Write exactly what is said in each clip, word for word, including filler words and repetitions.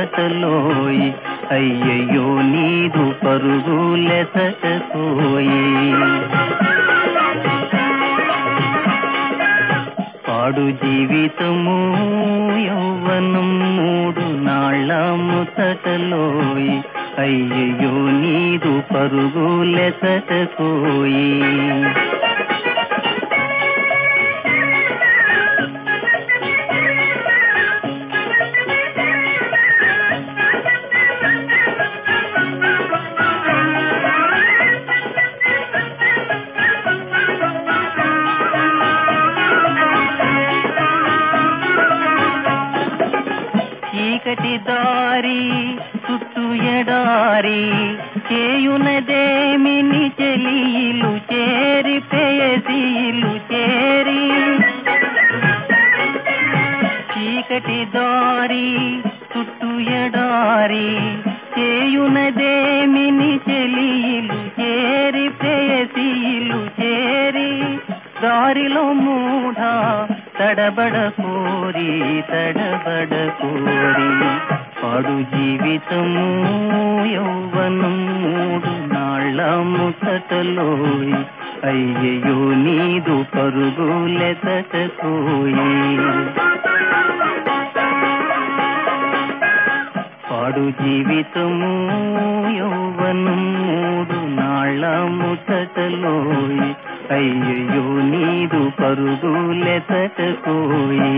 ముచ్చటలోయి అయ్యయ్యో నీదు పరుగులెసటకోయి పాడు జీవితము యౌవనం మూడు నాళ్ళ ముచ్చటలోయి అయ్యయ్యో నీదు పరుగులెసటకోయి చీకటి దారి చుట్టూ ఎడారి చేయునదేమిని చెలియిలు చేరి పేయసీలు చేరి చీకటి దారి చుట్టూ ఎడారి చేయునదేమిని చెలియిలు చేరి పేయసీలు చేరి దారిలో మూఢ తడబడ కోరి తడబడ కోరి పాడు జీవితము యౌవనం మూడు నాళ్ళ ముచ్చటలోయి అయ్యయ్యో నీదు పరుగులెసటకోయి పాడు జీవితము యౌవనం మూడు నాళ్ళ ముచ్చటలోయి అయ్యయ్యో నీదు పరుగులెసటకోయి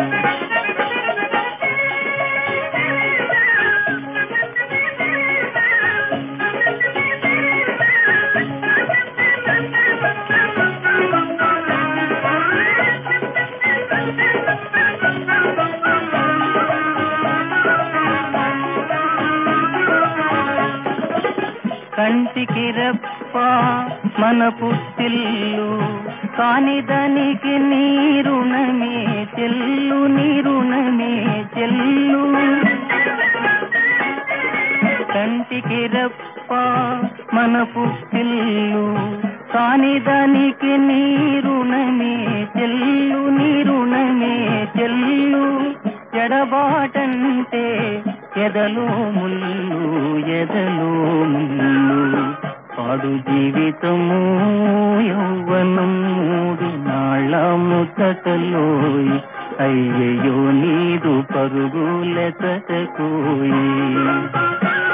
కంటికి రెప్ప మన పుట్టిల్లు కాని దానికి నీరుణమే చెల్లు నీరుణమే చెల్లు కంటికి రెప్ప మన పుట్టిల్లు కాని దానికి నీరుణమే చెల్లు నీరుణమే చెల్లు ఎడబాటంటే ఎదలో ముల్లు ఎదలో ముల్లు పాడు జీవితము యౌవనం మూడు నాళ్ళ ముచ్చటలోయి అయ్యయ్యో నీదు పరుగులెసటకోయి